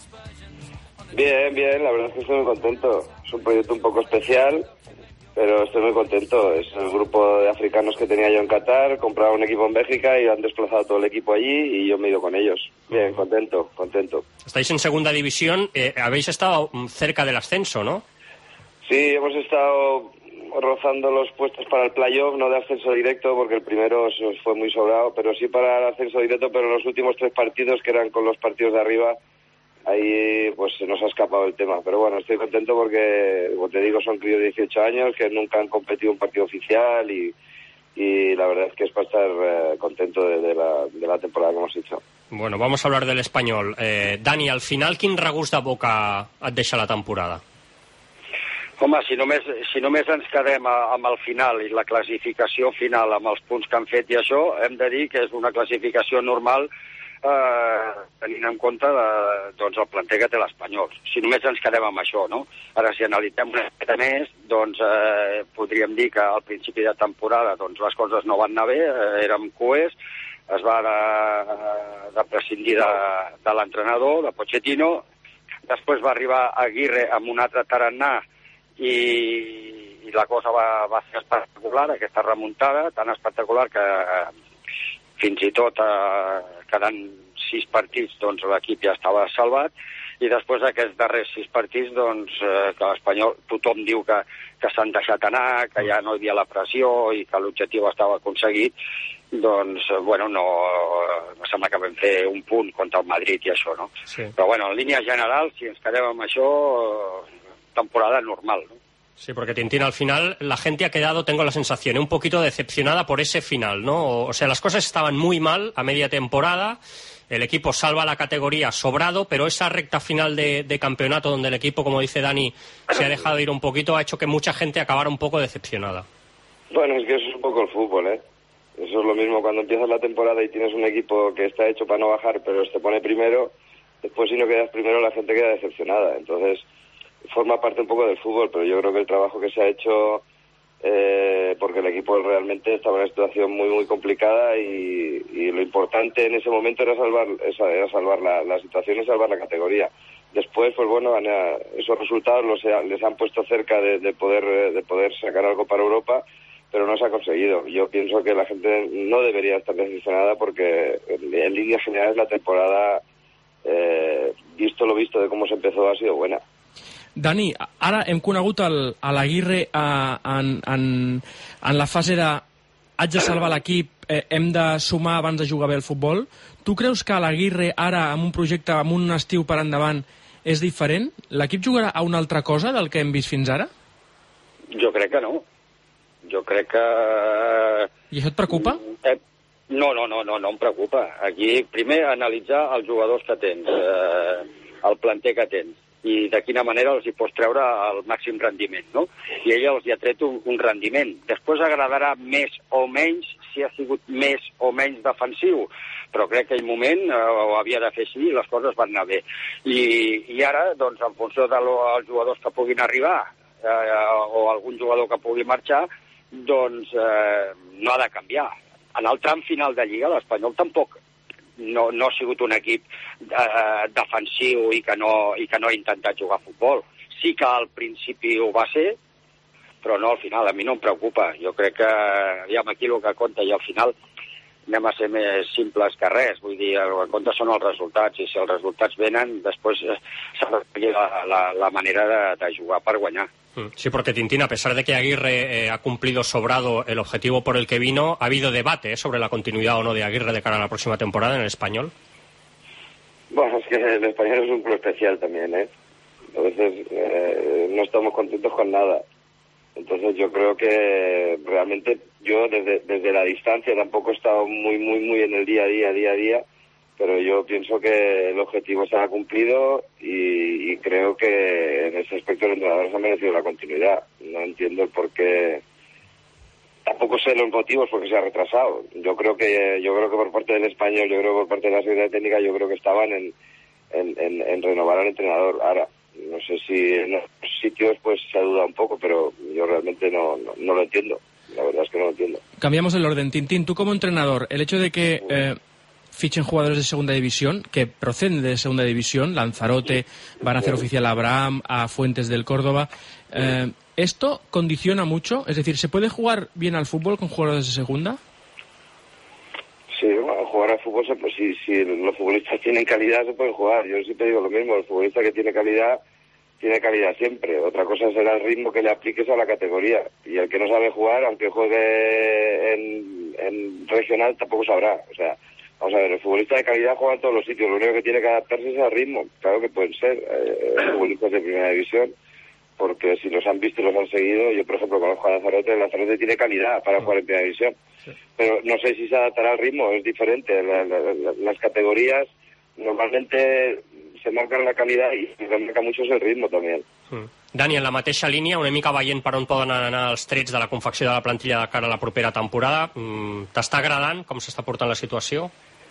Bien, bien, la verdad es que estoy muy contento. Es un proyecto un poco especial, pero estoy muy contento. Es el grupo de africanos que tenía yo en Qatar, compraron un equipo en Bélgica y han desplazado todo el equipo allí y yo me he ido con ellos. Bien, contento, contento. Estáis en segunda división, eh, habéis estado cerca del ascenso, ¿no? Sí, hemos estado rozando los puestos para el playoff, no de ascenso directo porque el primero fue muy sobrado, pero sí para el ascenso directo, pero en los últimos tres partidos que eran con los partidos de arriba, ahí pues se nos ha escapado el tema. Pero bueno, estoy contento porque, como te digo, son críos de dieciocho años que nunca han competido un partido oficial y, y la verdad es que es para estar eh, contento de, de, la, de la temporada que hemos hecho. Bueno, vamos a hablar del Espanyol. Eh, Dani, al final, quin regust de boca et deixa la temporada? Home, si només, si només ens quedem amb el final i la classificació final amb els punts que han fet i això, hem de dir que és una classificació normal eh, tenint en compte de, doncs, el planter que té l'Espanyol. Si només ens quedem amb això, no? Ara, si analitzem una mica més, doncs eh, podríem dir que al principi de temporada doncs, les coses no van anar bé, eh, érem coers, es va de, de prescindir de, de l'entrenador, de Pochettino, després va arribar Aguirre amb un altre tarannà i, i la cosa va, va ser espectacular, aquesta remuntada, tan espectacular que eh, fins i tot eh, quedant sis partits doncs l'equip ja estava salvat, i després d'aquests darrers sis partits doncs eh, que l'Espanyol tothom diu que, que s'han deixat anar, que ja no hi havia la pressió i que l'objectiu estava aconseguit, doncs, bueno, no, no sembla que vam fer un punt contra el Madrid i això, no? Sí. Però, bueno, en línia general, si ens quedem amb això, temporada normal, ¿no? Sí, porque Tintín, al final la gente ha quedado, tengo la sensación, un poquito decepcionada por ese final, ¿no? O sea, las cosas estaban muy mal a media temporada, el equipo salva la categoría sobrado, pero esa recta final de, de campeonato donde el equipo, como dice Dani, se ha dejado ir un poquito, ha hecho que mucha gente acabara un poco decepcionada. Bueno, es que eso es un poco el fútbol, ¿eh? Eso es lo mismo cuando empiezas la temporada y tienes un equipo que está hecho para no bajar, pero te pone primero, después si no quedas primero la gente queda decepcionada. Entonces, forma parte un poco del fútbol, pero yo creo que el trabajo que se ha hecho, eh, porque el equipo realmente estaba en una situación muy muy complicada y, y lo importante en ese momento era salvar era salvar la, la situación y salvar la categoría. Después, pues bueno, esos resultados los, les han puesto cerca de, de poder de poder sacar algo para Europa, pero no se ha conseguido. Yo pienso que la gente no debería estar decepcionada porque en, en líneas generales la temporada, eh, visto lo visto de cómo se empezó, ha sido buena. Dani, ara hem conegut el, a l'Aguirre eh, en, en, en la fase de haig de salvar l'equip, eh, hem de sumar abans de jugar bé al futbol. Tu creus que l'Aguirre ara, amb un projecte, amb un estiu per endavant, és diferent? L'equip jugarà a una altra cosa del que hem vist fins ara? Jo crec que no. Jo crec que... I això et preocupa? Eh, no, no, no, no, no em preocupa. Aquí, primer, analitzar els jugadors que tens, eh, el planter que tens, i de quina manera els hi pots treure el màxim rendiment, no? I ella els hi ha tret un, un rendiment. Després agradarà més o menys si ha sigut més o menys defensiu, però crec que en aquell moment eh, ho havia de fer així i les coses van anar bé. I, i ara, doncs, en funció dels jugadors que puguin arribar eh, o algun jugador que pugui marxar, doncs eh, no ha de canviar. En el tram final de Lliga, l'Espanyol tampoc no, no ha sigut un equip eh, defensiu i que, no, i que no ha intentat jugar a futbol. Sí que al principi ho va ser, però no al final. A mi no em preocupa. Jo crec que, aviam, aquí el que compta, i al final anem a ser més simples que res. Vull dir, el que compta són els resultats, i si els resultats venen, després s'ha de seguir la, la, la manera de, de jugar per guanyar. Sí, porque Tintín, a pesar de que Aguirre eh, ha cumplido sobrado el objetivo por el que vino, ha habido debate eh, sobre la continuidad o no de Aguirre de cara a la próxima temporada en el Español. Bueno, es que el Español es un club especial también, ¿eh? Entonces, eh, no estamos contentos con nada. Entonces yo creo que realmente yo desde, desde la distancia tampoco he estado muy, muy, muy en el día a día, día a día, pero yo pienso que el objetivo se ha cumplido y, y creo que en ese aspecto el entrenador se ha merecido la continuidad. No entiendo el por qué, tampoco sé los motivos por qué se ha retrasado. Yo creo que yo creo que por parte del Español, yo creo que por parte de la Secretaría Técnica, yo creo que estaban en, en, en, en renovar al entrenador. Ahora, no sé si en los sitios pues se ha dudado un poco, pero yo realmente no, no, no lo entiendo. La verdad es que no lo entiendo. Cambiamos el orden. Tintín, tú como entrenador, el hecho de que eh, fichen jugadores de segunda división, que proceden de segunda división, Lanzarote, van a hacer oficial a Abraham, a Fuentes del Córdoba, eh, ¿esto condiciona mucho? Es decir, ¿se puede jugar bien al fútbol con jugadores de segunda? Sí, bueno, jugar al fútbol, pues, si, si los futbolistas tienen calidad se pueden jugar. Yo siempre digo lo mismo, el futbolista que tiene calidad, tiene calidad siempre. Otra cosa será el ritmo que le apliques a la categoría. Y el que no sabe jugar, aunque juegue en, en regional, tampoco sabrá. O sea, vamos a ver, el futbolista de calidad juega en todos los sitios. Lo único que tiene que adaptarse es al ritmo. Claro que pueden ser eh, futbolistas de primera división, porque si los han visto y los han seguido, yo por ejemplo conozco a Lanzarote, Lanzarote tiene calidad para jugar en primera división. Pero no sé si se adaptará al ritmo, es diferente. La, la, la, las categorías normalmente se marcan la calidad y se marca mucho el ritmo también. Mm. Dani, en la mateixa línia, una mica veient per on poden anar els trets de la confecció de la plantilla de cara a la propera temporada, mm, t'està agradant com s'està portant la situació?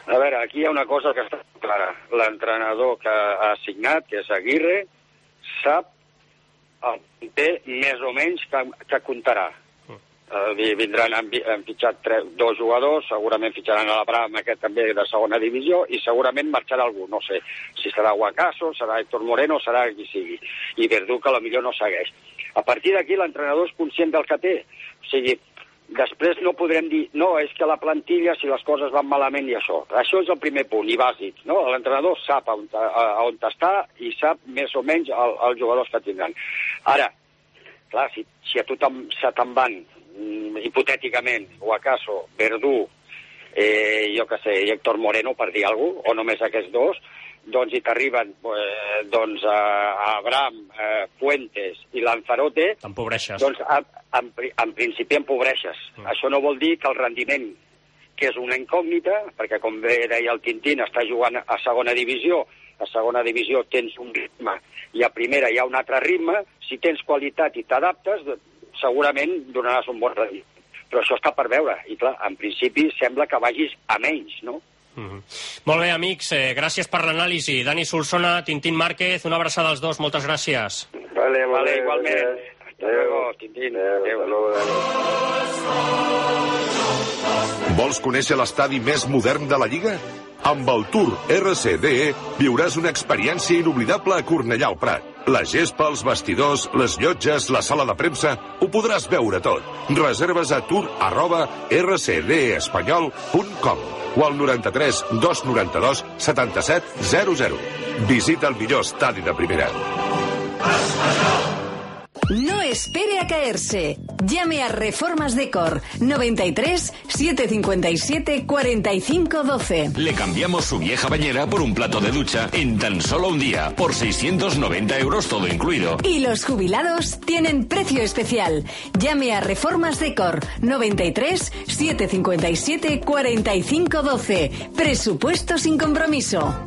A veure, aquí hi ha una cosa que està clara. L'entrenador que ha assignat, que és Aguirre, sap el té més o menys que, que comptarà. Uh, vindran, han, han fitxat tres, dos jugadors, segurament fitxaran a l'Abraham, aquest també de segona divisió, i segurament marxarà algú, no sé, si serà Guacaso, serà Héctor Moreno, serà qui sigui, i Verdú, que potser no segueix. A partir d'aquí l'entrenador és conscient del que té, o sigui, després no podrem dir, no, és que la plantilla, si les coses van malament i això. Això és el primer punt, i bàsic, no? L'entrenador sap on, on està i sap més o menys el, els jugadors que tindran. Ara, clar, si, si a tu se te'n van, hipotèticament, Guacaso, Verdú, eh, jo què sé, Héctor Moreno, per dir alguna cosa, o només aquests dos, doncs hi t'arriben eh, doncs, a, a Abraham, eh, Fuentes i Lanzarote, t'empobreixes. Doncs a, en, en principi empobreixes. Mm. Això no vol dir que el rendiment, que és una incògnita, perquè com bé deia el Tintín, està jugant a segona divisió, a segona divisió tens un ritme i a primera hi ha un altre ritme, si tens qualitat i t'adaptes, segurament donaràs un bon rendiment. Però això està per veure, i clar, en principi sembla que vagis a menys, no? Mm-hmm. Molt bé, amics, eh, gràcies per l'anàlisi. Dani Solsona, Tintín Márquez, una abraçada als dos, moltes gràcies. Vale, vale, igualment. Hasta luego, Tintín. Adéu. Vols conèixer l'estadi més modern de la Lliga? Amb el Tour R C D E viuràs una experiència inoblidable a Cornellà al Prat. La gespa, els vestidors, les llotges, la sala de premsa, ho podràs veure tot. Reserves a tour arroba r c d espanyol punt com o al noranta-tres dos noranta-dos setanta-set zero zero. Visita el millor estadi de primera. No espere a caerse. Llame a Reformas Decor noventa y tres, setecientos cincuenta y siete, cuarenta y cinco doce. Le cambiamos su vieja bañera por un plato de ducha en tan solo un día, por seiscientos noventa euros todo incluido. Y los jubilados tienen precio especial. Llame a Reformas Decor noventa y tres, setecientos cincuenta y siete, cuarenta y cinco doce. Presupuesto sin compromiso.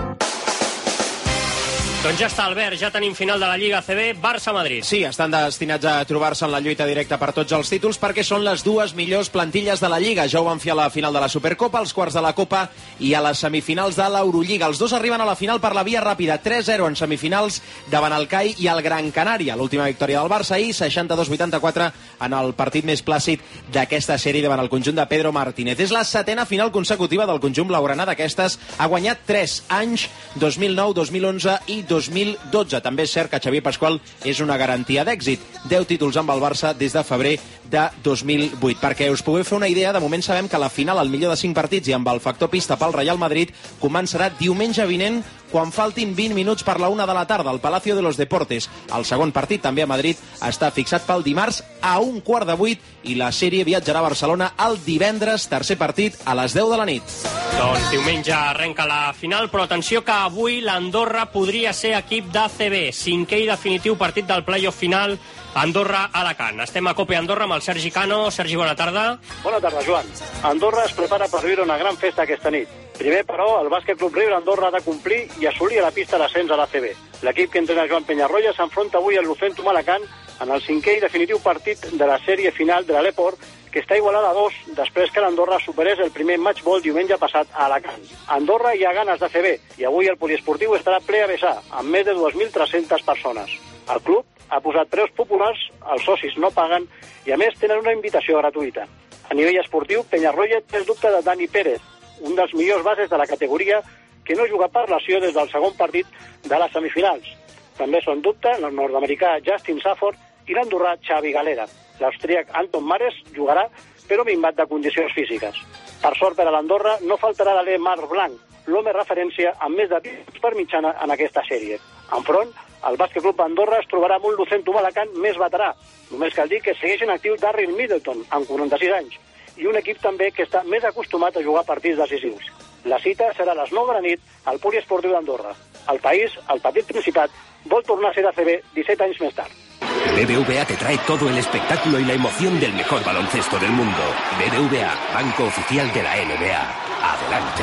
Doncs ja està, Albert, ja tenim final de la Lliga A C B, Barça-Madrid. Sí, estan destinats a trobar-se en la lluita directa per tots els títols perquè són les dues millors plantilles de la Lliga. Ja ho van fer a la final de la Supercopa, als quarts de la Copa i a les semifinals de l'Eurolliga. Els dos arriben a la final per la via ràpida, tres zero en semifinals davant el C A I i el Gran Canària. L'última victòria del Barça ahir, seixanta-dos vuitanta-quatre en el partit més plàcid d'aquesta sèrie davant el conjunt de Pedro Martínez. És la setena final consecutiva del conjunt blaugrana d'aquestes. Ha guanyat tres anys, dos mil nou, dos mil onze i dos mil dotze. També és cert que Xavier Pasqual és una garantia d'èxit. deu títols amb el Barça des de febrer de dos mil vuit. Perquè us pugueu fer una idea, de moment sabem que la final, al millor de cinc partits i amb el factor pista pel Real Madrid, començarà diumenge vinent quan faltin vint minuts per la una de la tarda al Palacio de los Deportes. El segon partit, també a Madrid, està fixat pel dimarts a un quart de vuit i la sèrie viatjarà a Barcelona el divendres, tercer partit, a les deu de la nit. Doncs diumenge arrenca la final, però atenció que avui l'Andorra podria ser equip d'A C B. Cinquè i definitiu partit del play-off final Andorra-Alacant. Estem a Cope Andorra amb el Sergi Cano. Sergi, bona tarda. Bona tarda, Joan. Andorra es prepara per viure una gran festa aquesta nit. Primer, però, el Bàsquet Club Riure Andorra ha de complir i assolir a la pista l'ascens a l'A C B. L'equip que entrena Joan Peñarroya s'enfronta avui al Lucentum Alacant en el cinquè i definitiu partit de la sèrie final de l'Aleport, que està igualada a dos després que l'Andorra superés el primer matchball diumenge passat a Alacant. A Andorra hi ha ganes d'A C B i avui el poliesportiu estarà ple a vessar, amb més de dues mil tres-centes persones. El club ha posat preus populars, els socis no paguen i a més tenen una invitació gratuïta. A nivell esportiu, Peñarroya té el dubte de Dani Pérez, un dels millors bases de la categoria que no juga per lesió des del segon partit de les semifinals. També són dubte el nord-americà Justin Safford i l'andorrà Xavi Galera. L'austríac Anton Mares jugarà, però minvat de condicions físiques. Per sort per a l'Andorra, no faltarà l'alè Marc Blanc, l'home referència amb més de vint per mitjana en aquesta sèrie. Enfront, el Bàsquet Club Andorra es trobarà amb un Lucentum Alacant més veterà. Només cal dir que segueix en actiu Darryl Middleton, amb quaranta-sis anys, i un equip també que està més acostumat a jugar partits decisius. La cita serà a les nou de la nit al Poliesportiu d'Andorra. El país, el petit Principat, vol tornar a ser A C B disset anys més tard. B B V A te trae todo el espectáculo y la emoción del mejor baloncesto del mundo. B B V A, banco oficial de la N B A. Adelante.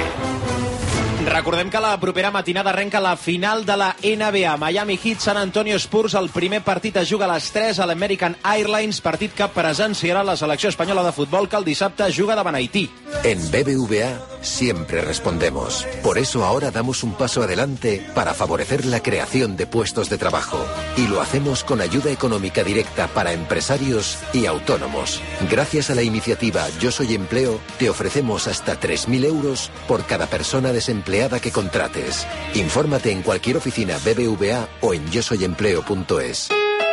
Recordem que la propera matinada arrenca la final de la N B A. Miami Heat, San Antonio Spurs. El primer partit es juga a les tres a l'American Airlines, partit que presenciarà la selecció espanyola de futbol que el dissabte juga davant Haití. En B B V A siempre respondemos. Por eso ahora damos un paso adelante para favorecer la creación de puestos de trabajo. Y lo hacemos con ayuda económica directa para empresarios y autónomos. Gracias a la iniciativa Yo Soy Empleo, te ofrecemos hasta tres mil euros por cada persona desempleada que contrates. Infórmate en cualquier oficina B B V A o en yo soy empleo punto es.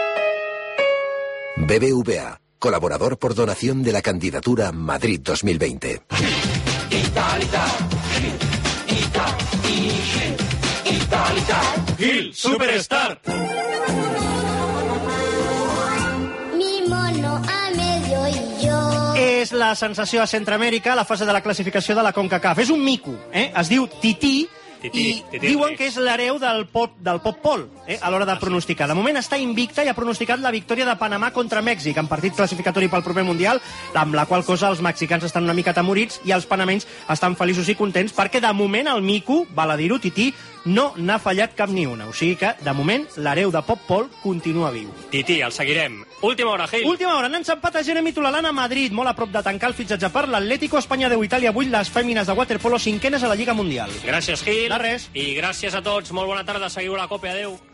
B B V A, colaborador por donación de la candidatura Madrid dos mil veinte. Gil Superstar. Mi mono a medio y yo. És la sensació a Centroamèrica, la fase de la classificació de la CONCACAF. És un mico, eh? Es diu Tití, i diuen que és l'hereu del pop del pop pol eh, a l'hora de pronosticar. De moment està invicta i ha pronosticat la victòria de Panamà contra Mèxic en partit classificatori pel proper Mundial, amb la qual cosa els mexicans estan una mica atemorits i els panamenys estan feliços i contents perquè de moment el mico, val a dir-ho, Tití, no n'ha fallat cap ni una. O sigui que, de moment, l'hereu de pop pol continua viu. Tití, el seguirem. Última hora, Gil. Última hora. N'han empat a Jeremy Tolalana a Madrid, molt a prop de tancar el fitxatge per l'Atlético. Espanya deu, Itàlia vuit, les fèmines de waterpolo cinquenes a la Lliga Mundial. Gràcies, Gil. De res. I gràcies a tots. Molt bona tarda. Seguiu la Copa. Adéu.